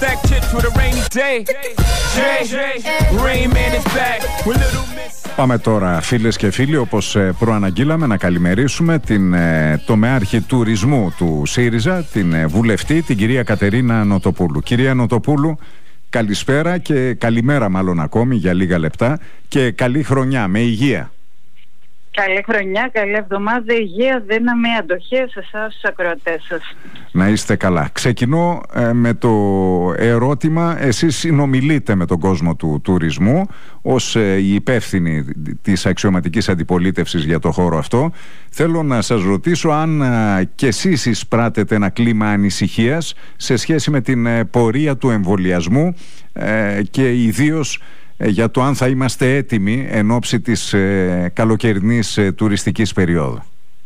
stack chips with a rainy day. Rain Man is back with Little Miss. Πάμε τώρα, φίλες και φίλοι, όπως προαναγγείλαμε, να καλημερίσουμε την τομεάρχη τουρισμού του ΣΥΡΙΖΑ, την βουλευτή, την κυρία Κατερίνα Νοτοπούλου. Κυρία Νοτοπούλου, καλησπέρα και καλημέρα μάλλον ακόμη για λίγα λεπτά και καλή χρονιά, με υγεία. Καλή χρονιά, καλή εβδομάδα, υγεία, δύναμη, αντοχές σε εσάς τους ακροατές σας. Να είστε καλά. Ξεκινώ με το ερώτημα, εσείς συνομιλείτε με τον κόσμο του τουρισμού ως η υπεύθυνη της αξιωματικής αντιπολίτευσης για το χώρο αυτό. Θέλω να σας ρωτήσω αν και εσείς εισπράτετε ένα κλίμα ανησυχίας σε σχέση με την πορεία του εμβολιασμού και ιδίως για το αν θα είμαστε έτοιμοι εν ώψη της καλοκαιρινής τουριστικής περίοδου.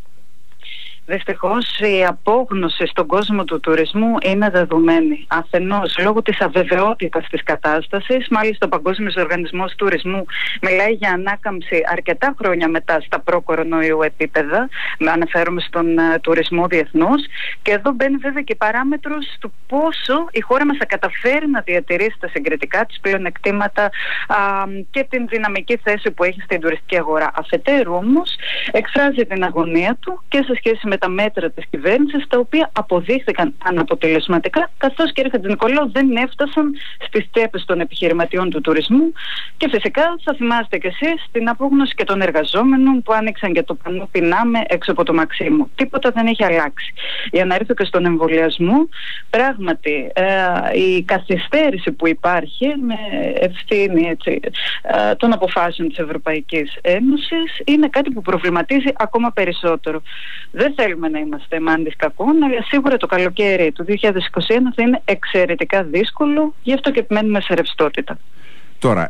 Δυστυχώς η απόγνωση στον κόσμο του τουρισμού είναι δεδομένη. Αφενός λόγω της αβεβαιότητας της κατάστασης, μάλιστα ο Παγκόσμιος Οργανισμός Τουρισμού μιλάει για ανάκαμψη αρκετά χρόνια μετά στα προ-κορονοϊού επίπεδα, αναφέρομαι στον τουρισμό διεθνώς, και εδώ μπαίνει βέβαια και παράμετρος του πόσο η χώρα μας θα καταφέρει να διατηρήσει τα συγκριτικά της πλεονεκτήματα και την δυναμική θέση που έχει στην τουριστική αγορά. Αφετέρου όμως εκφράζει την αγωνία του και σε σχέση με τα μέτρα της κυβέρνησης, τα οποία αποδείχθηκαν αναποτελεσματικά, καθώς, κύριε Χατζηνικολάου, δεν έφτασαν στις τσέπες των επιχειρηματιών του τουρισμού. Και φυσικά θα θυμάστε κι εσείς την απόγνωση και των εργαζόμενων που άνοιξαν και το πανό «Πεινάμε» έξω από το Μαξίμου. Τίποτα δεν έχει αλλάξει. Για να έρθω και στον εμβολιασμό, πράγματι η καθυστέρηση που υπάρχει με ευθύνη των αποφάσεων της Ευρωπαϊκής Ένωσης είναι κάτι που προβληματίζει ακόμα περισσότερο. Δεν θέλουμε να είμαστε μάντης κακών, αλλά σίγουρα το καλοκαίρι του 2021 θα είναι εξαιρετικά δύσκολο, γι' αυτό και επιμένουμε σε ρευστότητα. Τώρα,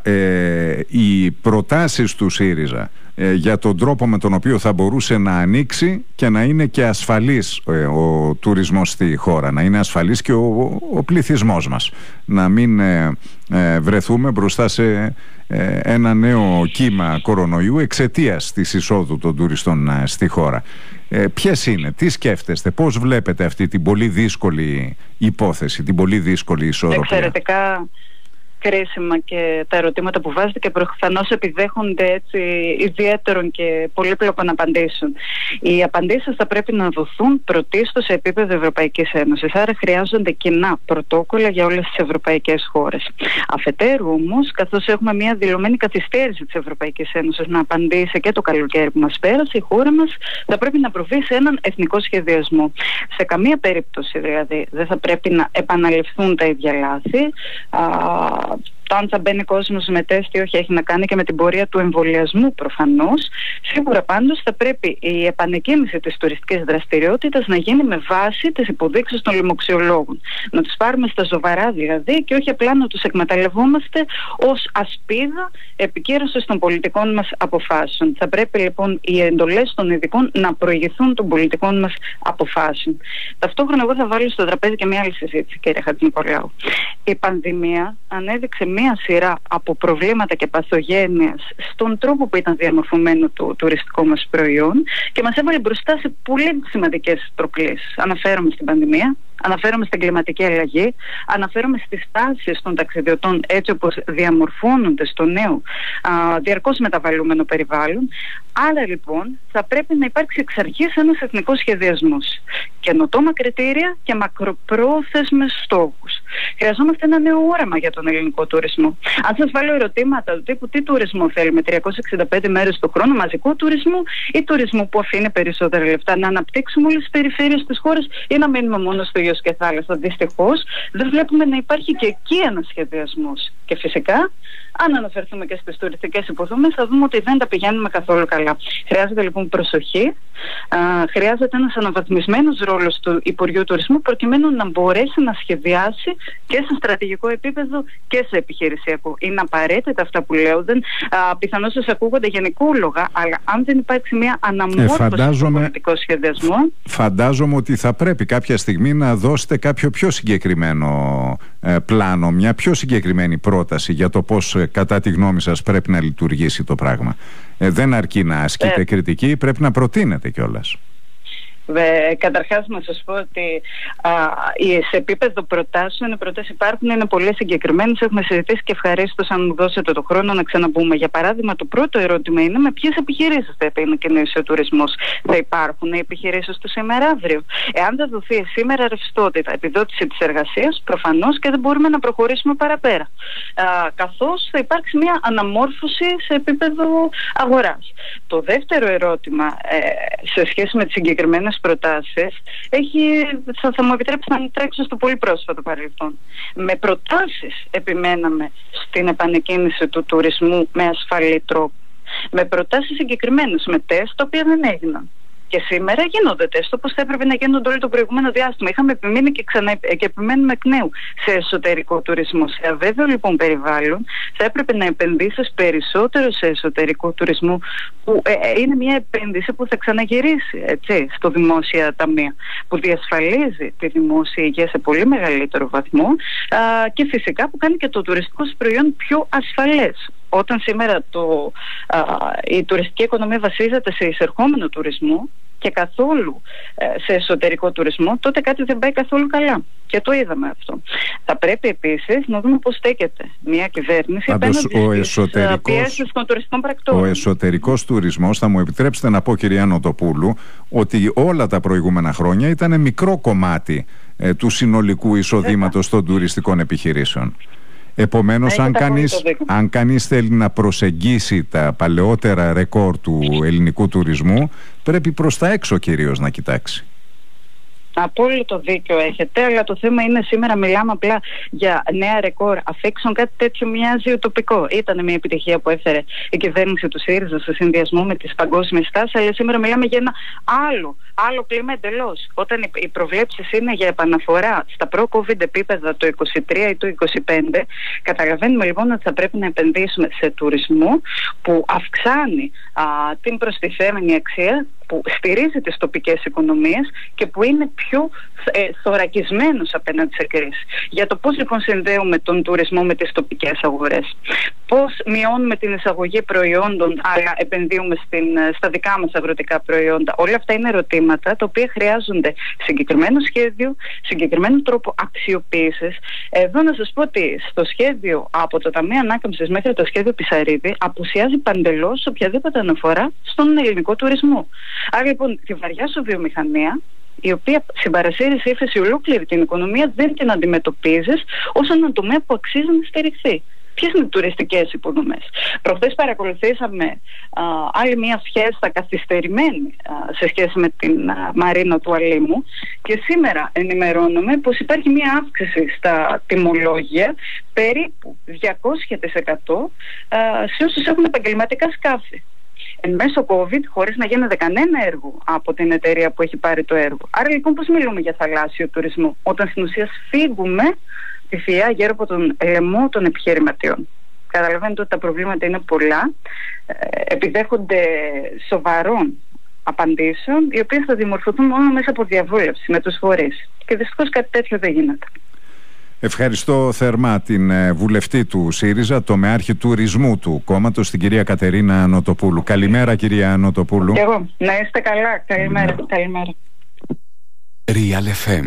οι προτάσεις του ΣΥΡΙΖΑ για τον τρόπο με τον οποίο θα μπορούσε να ανοίξει και να είναι και ασφαλής ο τουρισμός στη χώρα, να είναι ασφαλής και ο πληθυσμός μας, να μην βρεθούμε μπροστά σε ένα νέο κύμα κορονοϊού εξαιτίας της εισόδου των τουριστών στη χώρα. Ποιες είναι, τι σκέφτεστε, πώς βλέπετε αυτή την πολύ δύσκολη υπόθεση, την πολύ δύσκολη ισορροπία? Εξαιρετικά κρίσιμα και τα ερωτήματα που βάζετε και προφανώς επιδέχονται έτσι ιδιαίτερων και πολύπλοκων απαντήσεων. Οι απαντήσεις θα πρέπει να δοθούν πρωτίστως σε επίπεδο Ευρωπαϊκής Ένωσης. Άρα χρειάζονται κοινά πρωτόκολλα για όλες τις ευρωπαϊκές χώρες. Αφετέρου όμως, καθώς έχουμε μια δηλωμένη καθυστέρηση της Ευρωπαϊκής Ένωσης να απαντήσει και το καλοκαίρι που μας πέρασε, η χώρα μας θα πρέπει να προβεί σε έναν εθνικό σχεδιασμό. Σε καμία περίπτωση δηλαδή δεν θα πρέπει να επαναληφθούν τα ίδια λάθη. Το αν θα μπαίνει κόσμος με τεστ ή όχι έχει να κάνει και με την πορεία του εμβολιασμού προφανώς. Σίγουρα πάντως θα πρέπει η επανεκκίνηση της τουριστικής δραστηριότητας να γίνει με βάση τις υποδείξεις των λοιμοξιολόγων. Να τους πάρουμε στα σοβαρά δηλαδή και όχι απλά να τους εκμεταλλευόμαστε ως ασπίδα επικύρωσης των πολιτικών μας αποφάσεων. Θα πρέπει λοιπόν οι εντολές των ειδικών να προηγηθούν των πολιτικών μας αποφάσεων. Ταυτόχρονα εγώ θα βάλω στο τραπέζι και μια άλλη συζήτηση, κύριε Χατζηνικολάου. Η πανδημία ανέδειξε μία σειρά από προβλήματα και παθογένειες στον τρόπο που ήταν διαμορφωμένο το τουριστικό μας προϊόν και μας έβαλε μπροστά σε πολύ σημαντικές προκλήσεις. Αναφέρομαι στην πανδημία, αναφέρομαι στην κλιματική αλλαγή, αναφέρομαι στις τάσεις των ταξιδιωτών έτσι όπως διαμορφώνονται στο νέο διαρκώς μεταβαλλούμενο περιβάλλον. Άρα λοιπόν θα πρέπει να υπάρξει εξ αρχής ένας εθνικός σχεδιασμός, καινοτόμα κριτήρια και μακροπρόθεσμες στόχους. Χρειαζόμαστε ένα νέο όραμα για τον ελληνικό τουρισμό. Αν σας βάλω ερωτήματα του τύπου τι τουρισμό θέλουμε, 365 μέρες το χρόνο, μαζικό τουρισμό ή τουρισμό που αφήνει περισσότερα λεφτά, να αναπτύξουμε όλες τις περιφέρειες της χώρας ή να μείνουμε μόνο στο Ιος και θάλασσα? Δυστυχώς δεν βλέπουμε να υπάρχει και εκεί ένας σχεδιασμός. Και φυσικά, αν αναφερθούμε και στις τουριστικές υποδομές, θα δούμε ότι δεν τα πηγαίνουμε καθόλου καλά. Χρειάζεται λοιπόν προσοχή, χρειάζεται ένας αναβαθμισμένος ρόλος του Υπουργείου Τουρισμού προκειμένου να μπορέσει να σχεδιάσει και σε στρατηγικό επίπεδο και σε επιχειρησιακό. Είναι απαραίτητα αυτά που λέω, πιθανώς σας ακούγονται γενικόλογα, αλλά αν δεν υπάρξει μια αναμόρφωση στο πολιτικό σχεδιασμό. Φαντάζομαι ότι θα πρέπει κάποια στιγμή να δώσετε κάποιο πιο συγκεκριμένο πλάνο, μια πιο συγκεκριμένη πρόταση για το πώς κατά τη γνώμη σας πρέπει να λειτουργήσει το πράγμα. Δεν αρκεί να ασκείτε κριτική, πρέπει να προτείνετε κιόλας. Καταρχάς να σας πω ότι σε επίπεδο προτάσεων οι προτάσεις υπάρχουν, είναι πολύ συγκεκριμένες. Έχουμε συζητήσει και ευχαρίστως αν μου δώσετε το χρόνο να ξαναπούμε. Για παράδειγμα, το πρώτο ερώτημα είναι με ποιες επιχειρήσεις θα επικοινωνήσει ο τουρισμός. Θα υπάρχουν οι επιχειρήσεις του σήμερα αύριο? Εάν θα δοθεί σήμερα ρευστότητα, επιδότηση της εργασίας, προφανώς και δεν μπορούμε να προχωρήσουμε παραπέρα. Καθώς θα υπάρξει μια αναμόρφωση σε επίπεδο αγοράς. Το δεύτερο ερώτημα σε σχέση με τις συγκεκριμένες προτάσεις θα μου επιτρέψει να τρέξω στο πολύ πρόσφατο παρελθόν. Με προτάσεις επιμέναμε στην επανεκκίνηση του τουρισμού με ασφαλή τρόπο. Με προτάσεις συγκεκριμένες, με τεστ τα οποία δεν έγιναν. Και σήμερα γίνονται τεστ όπως θα έπρεπε να γίνονται όλο το προηγούμενο διάστημα. Είχαμε επιμείνει και επιμένουμε εκ νέου σε εσωτερικό τουρισμό. Σε αβέβαιο λοιπόν περιβάλλον θα έπρεπε να επενδύσεις περισσότερο σε εσωτερικό τουρισμό, που είναι μια επένδυση που θα ξαναγυρίσει στο δημόσια ταμεία, που διασφαλίζει τη δημόσια υγεία σε πολύ μεγαλύτερο βαθμό και φυσικά που κάνει και το τουριστικό προϊόν πιο ασφαλές. Όταν σήμερα η τουριστική οικονομία βασίζεται σε εισερχόμενο τουρισμό και καθόλου σε εσωτερικό τουρισμό, τότε κάτι δεν πάει καθόλου καλά. Και το είδαμε αυτό. Θα πρέπει επίσης να δούμε πώς στέκεται μια κυβέρνηση απέναντι στις πιέσεις των τουριστικών πρακτόρων. Ο εσωτερικός τουρισμός, θα μου επιτρέψετε να πω, κυρία Νοτοπούλου, ότι όλα τα προηγούμενα χρόνια ήταν μικρό κομμάτι του συνολικού εισοδήματος των τουριστικών επιχειρήσεων. Επομένως, αν κανείς θέλει να προσεγγίσει τα παλαιότερα ρεκόρ του ελληνικού τουρισμού, πρέπει προς τα έξω κυρίως να κοιτάξει. Απόλυτο δίκιο έχετε, αλλά το θέμα είναι σήμερα μιλάμε απλά για νέα ρεκόρ αφήξεων. Κάτι τέτοιο μοιάζει ουτοπικό. Ήταν μια επιτυχία που έφερε η κυβέρνηση του ΣΥΡΙΖΑ σε συνδυασμό με τις παγκόσμιες τάσεις, αλλά σήμερα μιλάμε για ένα άλλο κλίμα εντελώς. Όταν οι προβλέψεις είναι για επαναφορά στα προ-COVID επίπεδα το 23 ή το 25, καταλαβαίνουμε λοιπόν ότι θα πρέπει να επενδύσουμε σε τουρισμό που αυξάνει την προστιθέμενη αξία, που στηρίζει τις τοπικές οικονομίες και που είναι πιο θωρακισμένος απέναντι σε κρίση. Για το πώς λοιπόν συνδέουμε τον τουρισμό με τις τοπικές αγορές, πώς μειώνουμε την εισαγωγή προϊόντων αλλά επενδύουμε στα δικά μας αγροτικά προϊόντα. Όλα αυτά είναι ερωτήματα τα οποία χρειάζονται συγκεκριμένο σχέδιο, συγκεκριμένο τρόπο αξιοποίησης. Εδώ να σας πω ότι στο σχέδιο από το Ταμείο Ανάκαμψης μέχρι το σχέδιο Πισαρίδη απουσιάζει παντελώς οποιαδήποτε αναφορά στον ελληνικό τουρισμό. Άρα λοιπόν τη βαριά σου βιομηχανία, η οποία συμπαρασύρει ύφεση ολόκληρη την οικονομία, δεν την αντιμετωπίζεις ως έναν τομέα που αξίζει να στηριχθεί. Ποιες είναι οι τουριστικές υποδομές? Προχθές παρακολουθήσαμε άλλη μια φιέστα καθυστερημένη σε σχέση με την Μαρίνα του Αλήμου και σήμερα ενημερώνομαι πως υπάρχει μια αύξηση στα τιμολόγια περίπου 200% σε όσους έχουν επαγγελματικά σκάφη. Εν μέσω COVID, χωρίς να γίνεται κανένα έργο από την εταιρεία που έχει πάρει το έργο. Άρα λοιπόν πώς μιλούμε για θαλάσσιο τουρισμό, όταν στην ουσία σφίγγουμε τη φυά γύρω από τον λαιμό των επιχειρηματιών? Καταλαβαίνετε ότι τα προβλήματα είναι πολλά, επιδέχονται σοβαρών απαντήσεων, οι οποίες θα δημορφωθούν μόνο μέσα από διαβούλευση με τους φορείς. Και δυστυχώς κάτι τέτοιο δεν γίνεται. Ευχαριστώ θερμά την βουλευτή του ΣΥΡΙΖΑ, τομεάρχη τουρισμού του κόμματος, την κυρία Κατερίνα Νοτοπούλου. Καλημέρα, κυρία Νοτοπούλου. Και εγώ. Να είστε καλά. Καλημέρα. Καλημέρα. Real FM